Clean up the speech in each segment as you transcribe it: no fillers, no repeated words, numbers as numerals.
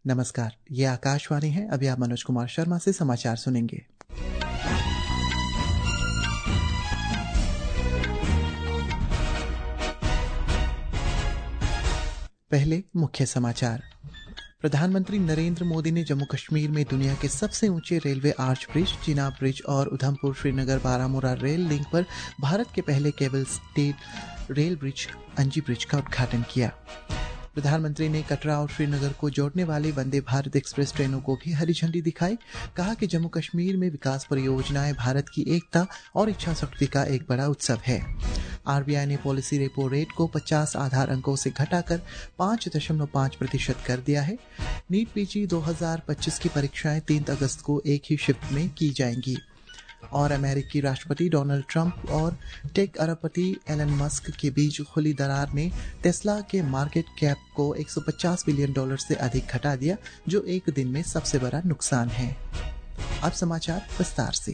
नमस्कार, ये आकाशवाणी है। अभी आप मनोज कुमार शर्मा से समाचार सुनेंगे। पहले मुख्य समाचार। प्रधानमंत्री नरेंद्र मोदी ने जम्मू कश्मीर में दुनिया के सबसे ऊंचे railway arch bridge, Chenab bridge और उधमपुर श्रीनगर बारामूला रेल लिंक पर भारत के पहले cable stayed rail bridge Anji bridge का उद्घाटन किया। प्रधानमंत्री ने कटरा और श्रीनगर को जोड़ने वाली वंदे भारत एक्सप्रेस ट्रेनों को भी हरी झंडी दिखाई। कहा कि जम्मू कश्मीर में विकास परियोजनाएं भारत की एकता और इच्छा शक्ति का एक बड़ा उत्सव है। आरबीआई ने पॉलिसी रेपो रेट को 50 आधार अंकों से घटाकर 5.5% कर दिया है। नीट पीजी 2025 की परीक्षाएं 3 अगस्त को एक ही शिफ्ट में की जाएंगी। और अमेरिकी राष्ट्रपति डोनाल्ड ट्रंप और टेक अरबपति एलन मस्क के बीच खुली दरार ने टेस्ला के मार्केट कैप को $150 बिलियन से अधिक घटा दिया, जो एक दिन में सबसे बड़ा नुकसान है। अब समाचार विस्तार से।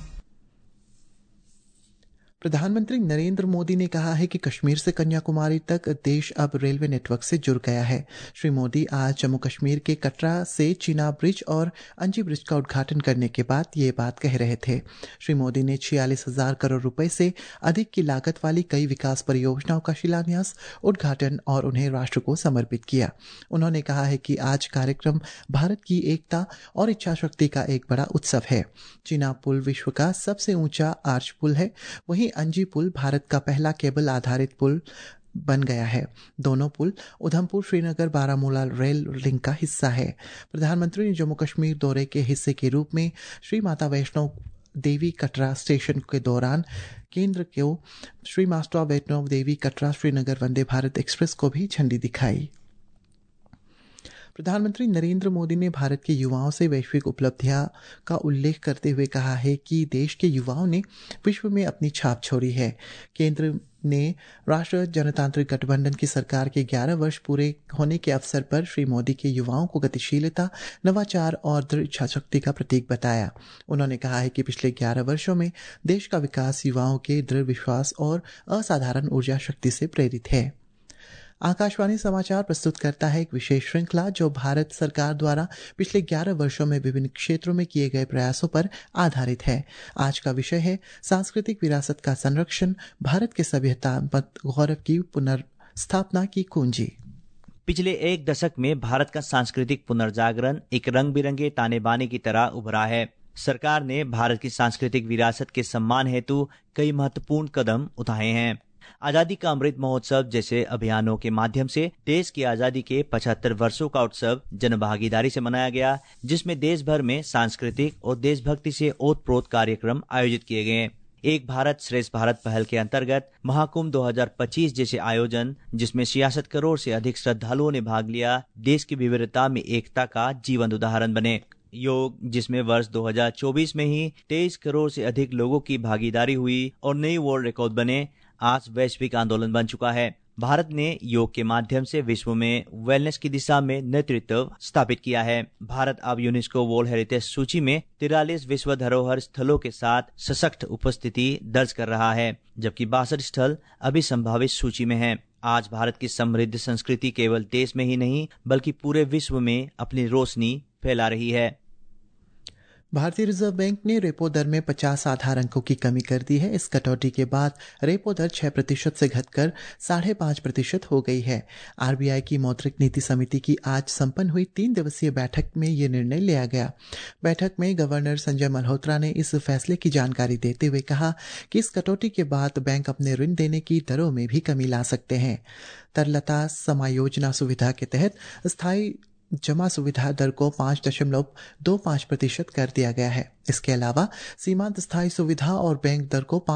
प्रधानमंत्री नरेंद्र मोदी ने कहा है कि कश्मीर से कन्याकुमारी तक देश अब रेलवे नेटवर्क से जुड़ गया है। श्री मोदी आज जम्मू कश्मीर के कटरा से चिनाब ब्रिज और अंजी ब्रिज का उद्घाटन करने के बाद ये बात कह रहे थे। श्री मोदी ने 46,000 करोड़ रुपए से अधिक की लागत वाली कई विकास परियोजनाओं का शिलान्यास, उद्घाटन और उन्हें राष्ट्र को समर्पित किया। उन्होंने कहा है कि आज कार्यक्रम भारत की एकता और इच्छा शक्ति का एक बड़ा उत्सव है। चिनाब पुल विश्व का सबसे ऊंचा आर्च पुल है, वहीं अंजी पुल भारत का पहला केबल आधारित पुल बन गया है। दोनों पुल उधमपुर श्रीनगर बारामूला रेल लिंक का हिस्सा है। प्रधानमंत्री ने जम्मू कश्मीर दौरे के हिस्से के रूप में श्री माता वैष्णो देवी कटरा स्टेशन के दौरान केंद्र को श्री माता वैष्णो देवी कटरा श्रीनगर वंदे भारत एक्सप्रेस को भी झंडी दिखाई। प्रधानमंत्री नरेंद्र मोदी ने भारत के युवाओं से वैश्विक उपलब्धियां का उल्लेख करते हुए कहा है कि देश के युवाओं ने विश्व में अपनी छाप छोड़ी है। केंद्र ने राष्ट्रीय जनतांत्रिक गठबंधन की सरकार के 11 वर्ष पूरे होने के अवसर पर श्री मोदी के युवाओं को गतिशीलता, नवाचार और दृढ़ इच्छाशक्ति का प्रतीक बताया। उन्होंने कहा है कि पिछले 11 वर्षों में देश का विकास युवाओं के दृढ़ विश्वास और असाधारण ऊर्जा शक्ति से प्रेरित है। आकाशवाणी समाचार प्रस्तुत करता है एक विशेष श्रृंखला जो भारत सरकार द्वारा पिछले 11 वर्षों में विभिन्न क्षेत्रों में किए गए प्रयासों पर आधारित है। आज का विषय है सांस्कृतिक विरासत का संरक्षण, भारत के सभ्यता गौरव की पुनर्स्थापना की कुंजी। पिछले एक दशक में भारत का सांस्कृतिक पुनर्जागरण एक रंग बिरंगे ताने बाने की तरह उभरा है। सरकार ने भारत की सांस्कृतिक विरासत के सम्मान हेतु कई महत्वपूर्ण कदम उठाए हैं। आजादी का अमृत महोत्सव जैसे अभियानों के माध्यम से देश की आजादी के 75 वर्षों का उत्सव जनभागीदारी से मनाया गया, जिसमें देश भर में सांस्कृतिक और देशभक्ति से ओतप्रोत कार्यक्रम आयोजित किए गए। एक भारत श्रेष्ठ भारत पहल के अंतर्गत महाकुंभ 2025 जैसे आयोजन, जिसमें 66 करोड़ से अधिक श्रद्धालुओं ने भाग लिया, देश की विविधता में एकता का जीवंत उदाहरण बने। योग, जिसमें वर्ष 2024 में ही 23 करोड़ से अधिक लोगों की भागीदारी हुई और नई वर्ल्ड रिकॉर्ड बने, आज वैश्विक आंदोलन बन चुका है। भारत ने योग के माध्यम से विश्व में वेलनेस की दिशा में नेतृत्व स्थापित किया है। भारत अब यूनेस्को वर्ल्ड हेरिटेज सूची में 43 विश्व धरोहर स्थलों के साथ सशक्त उपस्थिति दर्ज कर रहा है, जबकि 62 स्थल अभी संभावित सूची में हैं। आज भारत की समृद्ध संस्कृति केवल देश में ही नहीं बल्कि पूरे विश्व में अपनी रोशनी फैला रही है। भारतीय रिजर्व बैंक ने रेपो दर में 50 आधार अंकों की कमी कर दी है। इस कटौती के बाद रेपो दर 6% से घटकर 5.5% हो गई है। आरबीआई की मौद्रिक नीति समिति की आज संपन्न हुई 3 दिवसीय बैठक में ये निर्णय लिया गया। बैठक में गवर्नर संजय मल्होत्रा ने इस फैसले की जानकारी देते हुए कहा कि इस कटौती के बाद बैंक अपने ऋण देने की दरों में भी कमी ला सकते हैं। तरलता समायोजना सुविधा के तहत स्थायी जमा सुविधा दर को 5.25% कर दिया गया है। इसके अलावा सीमांत स्थायी सुविधा और बैंक दर को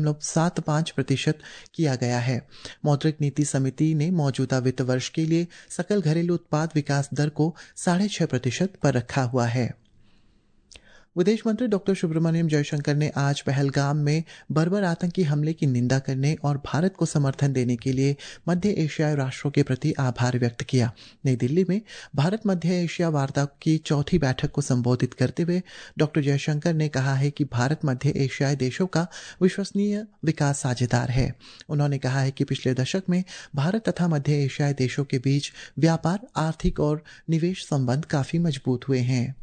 5.75% किया गया है। मौद्रिक नीति समिति ने मौजूदा वित्त वर्ष के लिए सकल घरेलू उत्पाद विकास दर को 6.5% पर रखा हुआ है। विदेश मंत्री डॉक्टर सुब्रमण्यम जयशंकर ने आज पहलगाम में बर्बर आतंकी हमले की निंदा करने और भारत को समर्थन देने के लिए मध्य एशियाई राष्ट्रों के प्रति आभार व्यक्त किया। नई दिल्ली में भारत मध्य एशिया वार्ता की चौथी बैठक को संबोधित करते हुए डॉक्टर जयशंकर ने कहा है कि भारत मध्य एशियाई देशों का विश्वसनीय विकास साझेदार है। उन्होंने कहा है कि पिछले दशक में भारत तथा मध्य एशियाई देशों के बीच व्यापार, आर्थिक और निवेश संबंध काफी मजबूत हुए हैं।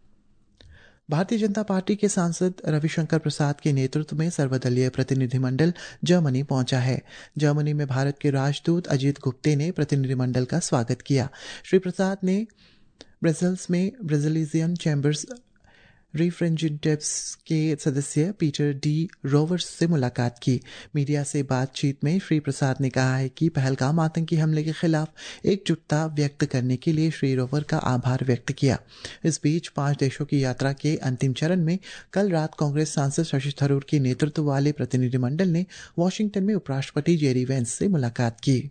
भारतीय जनता पार्टी के सांसद रविशंकर प्रसाद के नेतृत्व में सर्वदलीय प्रतिनिधिमंडल जर्मनी पहुंचा है। जर्मनी में भारत के राजदूत अजीत गुप्ते ने प्रतिनिधिमंडल का स्वागत किया। श्री प्रसाद ने ब्रसेल्स में ब्राजीलियन चैम्बर्स रिप्रेजेंटेटिव्स के सदस्य पीटर डी रोवर्स से मुलाकात की। मीडिया से बातचीत में श्री प्रसाद ने कहा है कि पहलगाम आतंकी हमले के खिलाफ एकजुटता व्यक्त करने के लिए श्री रोवर का आभार व्यक्त किया। इस बीच 5 देशों की यात्रा के अंतिम चरण में कल रात कांग्रेस सांसद शशि थरूर के नेतृत्व वाले प्रतिनिधिमंडल ने वॉशिंगटन में उपराष्ट्रपति जेडी वेंस से मुलाकात की।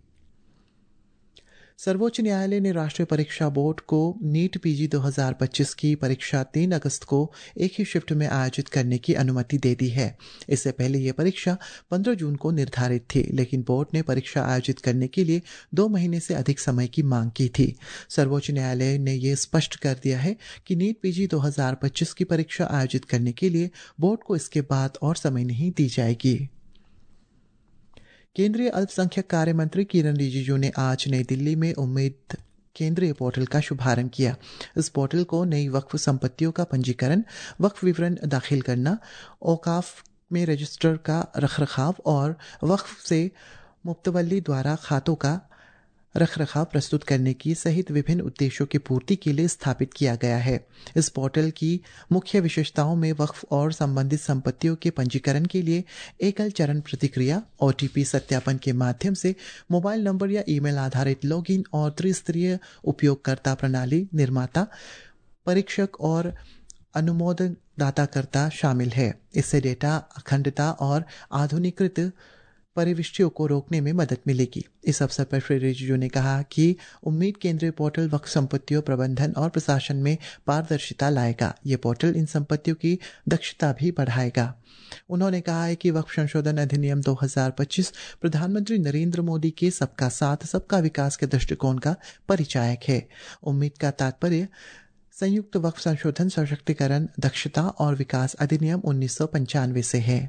सर्वोच्च न्यायालय ने राष्ट्रीय परीक्षा बोर्ड को नीट पीजी 2025 की परीक्षा 3 अगस्त को एक ही शिफ्ट में आयोजित करने की अनुमति दे दी है। इससे पहले यह परीक्षा 15 जून को निर्धारित थी, लेकिन बोर्ड ने परीक्षा आयोजित करने के लिए 2 महीने से अधिक समय की मांग की थी। सर्वोच्च न्यायालय ने यह स्पष्ट कर दिया है कि नीट पीजी 2025 की परीक्षा आयोजित करने के लिए बोर्ड को इसके बाद और समय नहीं दी जाएगी। केंद्रीय अल्पसंख्यक कार्य मंत्री किरण रिजिजू ने आज नई दिल्ली में उम्मीद केंद्रीय पोर्टल का शुभारंभ किया। इस पोर्टल को नई वक्फ संपत्तियों का पंजीकरण, वक्फ विवरण दाखिल करना, औकाफ में रजिस्टर का रखरखाव और वक्फ से मुतवल्ली द्वारा खातों का रखरखाव प्रस्तुत करने की सहित विभिन्न उद्देश्यों की पूर्ति के लिए स्थापित किया गया है। इस पोर्टल की मुख्य विशेषताओं में वक्फ और संबंधित संपत्तियों के पंजीकरण के लिए एकल चरण प्रतिक्रिया, OTP सत्यापन के माध्यम से मोबाइल नंबर या ईमेल आधारित लॉगिन और त्रिस्तरीय उपयोगकर्ता प्रणाली, निर्माता, परीक्षक और अनुमोदन दाताकर्ता शामिल है। इससे डेटा अखंडता और आधुनिकीकृत परिविष्टियों को रोकने में मदद मिलेगी। इस अवसर पर श्री रिजिजू ने कहा कि उम्मीद केंद्रीय पोर्टल वक्फ संपत्तियों प्रबंधन और प्रशासन में पारदर्शिता लाएगा। ये पोर्टल इन संपत्तियों की दक्षता भी बढ़ाएगा। उन्होंने कहा है कि वक्फ संशोधन अधिनियम 2025 प्रधानमंत्री नरेंद्र मोदी के सबका साथ सबका विकास के दृष्टिकोण का परिचायक है। उम्मीद का तात्पर्य संयुक्त वक्फ संशोधन, सशक्तिकरण, दक्षता और विकास अधिनियम 1995 से है।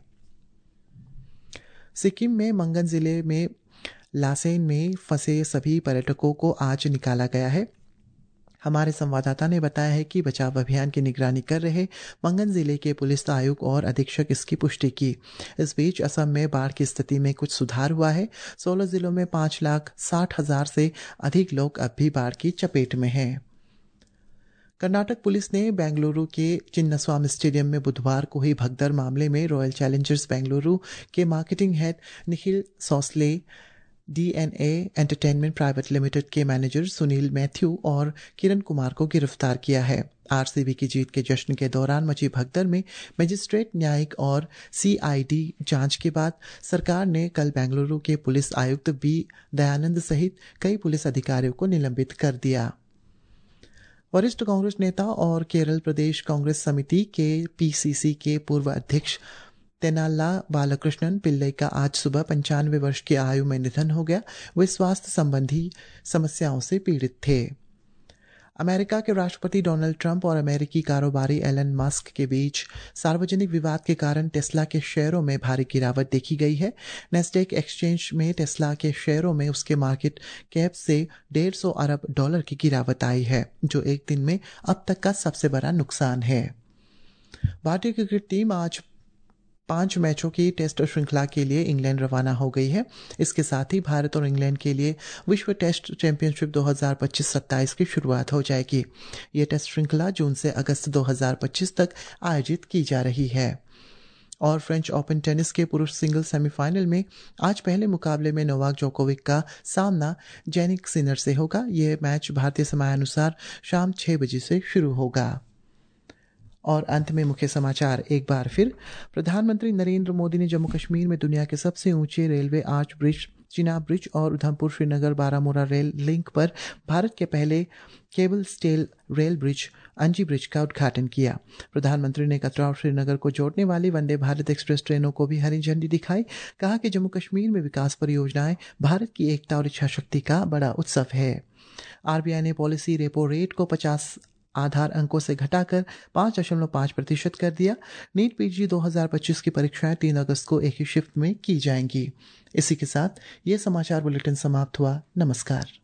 सिक्किम में मंगन जिले में लासेन में फंसे सभी पर्यटकों को आज निकाला गया है। हमारे संवाददाता ने बताया है कि बचाव अभियान की निगरानी कर रहे मंगन जिले के पुलिस आयुक्त और अधीक्षक इसकी पुष्टि की। इस बीच असम में बाढ़ की स्थिति में कुछ सुधार हुआ है। 16 जिलों में 5,60,000 से अधिक लोग अब भी बाढ़ की चपेट में हैं। कर्नाटक पुलिस ने बेंगलुरु के चिन्नास्वामी स्टेडियम में बुधवार को हुई भगदड़ मामले में रॉयल चैलेंजर्स बेंगलुरु के marketing head Nikhil Sosale, DNA entertainment private limited के मैनेजर सुनील मैथ्यू और किरण कुमार को गिरफ्तार किया है। RCB की जीत के जश्न के दौरान मची भगदड़ में मजिस्ट्रेट, न्यायिक और CID जांच के बाद सरकार ने कल बेंगलुरु के पुलिस आयुक्त B दयानंद सहित कई पुलिस अधिकारियों को निलंबित कर दिया। वरिष्ठ कांग्रेस नेता और केरल प्रदेश कांग्रेस समिति के PCC के पूर्व अध्यक्ष तेनाला बालकृष्णन पिल्लई का आज सुबह 95 वर्ष की आयु में निधन हो गया। वे स्वास्थ्य संबंधी समस्याओं से पीड़ित थे। अमेरिका के राष्ट्रपति डोनाल्ड ट्रंप और अमेरिकी कारोबारी एलन मस्क के बीच सार्वजनिक विवाद के कारण टेस्ला के शेयरों में भारी गिरावट देखी गई है। नेस्डेक एक्सचेंज में टेस्ला के शेयरों में उसके मार्केट कैप से $150 अरब की गिरावट आई है, जो एक दिन में अब तक का सबसे बड़ा नुकसान है। भारतीय क्रिकेट टीम आज 5 मैचों की टेस्ट श्रृंखला के लिए इंग्लैंड रवाना हो गई है। इसके साथ ही भारत और इंग्लैंड के लिए विश्व टेस्ट चैंपियनशिप 2025-27 की शुरुआत हो जाएगी। ये टेस्ट श्रृंखला जून से अगस्त 2025 तक आयोजित की जा रही है। और फ्रेंच ओपन टेनिस के पुरुष सिंगल सेमीफाइनल में आज पहले मुकाबले में नोवाक जोकोविक का सामना जेनिक सिनर से होगा। यह मैच भारतीय समयानुसार शाम 6 बजे से शुरू होगा। और अंत में मुख्य समाचार एक बार फिर। प्रधानमंत्री नरेंद्र मोदी ने जम्मू कश्मीर में दुनिया के सबसे ऊंचे railway arch bridge Chenab bridge और उधमपुर श्रीनगर बारामूला रेल लिंक पर भारत के पहले cable stayed rail bridge Anji bridge का उद्घाटन किया। प्रधानमंत्री ने कतरा और श्रीनगर को जोड़ने वाली वंदे भारत एक्सप्रेस ट्रेनों को भी हरी झंडी दिखाई। कहा कि जम्मू कश्मीर में विकास परियोजनाएं भारत की एकता और इच्छा शक्ति का बड़ा उत्सव है। आरबीआई ने पॉलिसी रेपो रेट को 50 आधार अंकों से घटाकर 5.5% कर दिया। नीट पीजी 2025 की परीक्षाएं 3 अगस्त को एक ही शिफ्ट में की जाएंगी। इसी के साथ ये समाचार बुलेटिन समाप्त हुआ। नमस्कार।